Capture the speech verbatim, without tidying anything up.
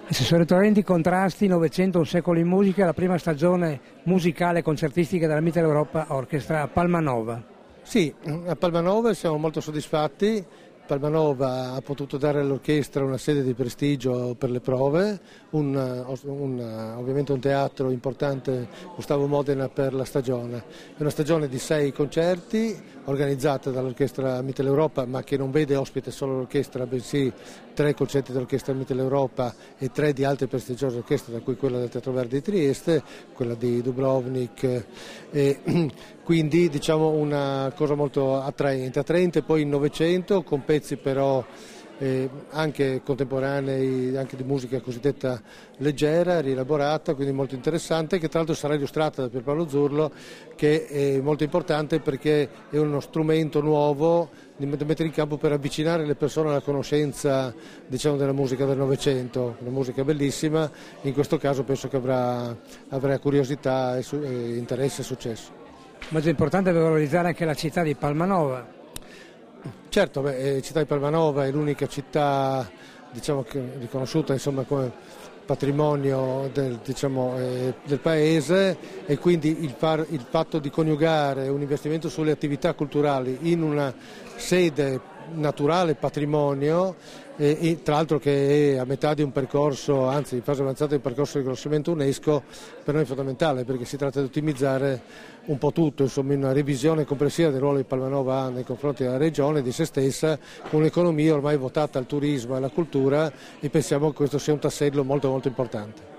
Assessore Torrenti, contrasti, Novecento, un secolo in musica, la prima stagione musicale concertistica della Mitteleuropa Orchestra a Palmanova. Sì, a Palmanova siamo molto soddisfatti. Palmanova ha potuto dare all'orchestra una sede di prestigio per le prove, un, un, ovviamente un teatro importante, Gustavo Modena, per la stagione. È una stagione di sei concerti organizzata dall'orchestra Mitteleuropa, ma che non vede ospite solo l'orchestra, bensì tre concerti dell'orchestra Mitteleuropa e tre di altre prestigiose orchestre, da cui quella del Teatro Verdi di Trieste, quella di Dubrovnik. E, quindi diciamo una cosa molto attraente, attraente poi in Novecento, con pezzi però eh, anche contemporanei, anche di musica cosiddetta leggera, rielaborata, quindi molto interessante, che tra l'altro sarà illustrata da Pierpaolo Zurlo, che è molto importante perché è uno strumento nuovo da mettere in campo per avvicinare le persone alla conoscenza, diciamo, della musica del Novecento, una musica bellissima. In questo caso penso che avrà, avrà curiosità, e, su, e interesse e successo. Ma è importante valorizzare anche la città di Palmanova. Certo, beh, città di Palmanova è l'unica città, diciamo, che, riconosciuta, insomma, come patrimonio del, diciamo, eh, del paese, e quindi il, far, il fatto di coniugare un investimento sulle attività culturali in una sede naturale patrimonio, e, e tra l'altro che è a metà di un percorso, anzi in fase avanzata di un percorso di riconoscimento UNESCO, per noi è fondamentale, perché si tratta di ottimizzare un po' tutto, insomma, una revisione complessiva del ruolo che Palmanova ha nei confronti della regione, di se stessa, con un'economia ormai votata al turismo e alla cultura, e pensiamo che questo sia un tassello molto molto importante.